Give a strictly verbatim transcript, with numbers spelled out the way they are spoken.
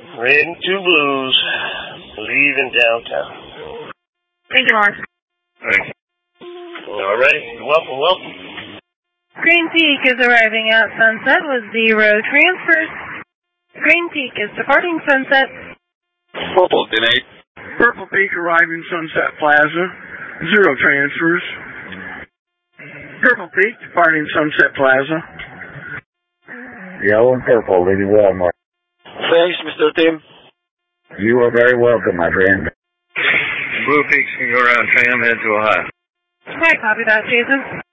Red and two blues, leaving downtown. Thank you, Mark. Thanks. All righty. Welcome, welcome. Green Peak is arriving at Sunset with zero transfers. Green Peak is departing Sunset. Purple, Denate. Purple Peak arriving Sunset Plaza. Zero transfers. Purple Peak departing Sunset Plaza. Yellow and purple, leaving Walmart. Thanks, Mister Tim. You are very welcome, my friend. Blue Peaks can go around Tram, head to Ohio. Hi, copy that, Jason.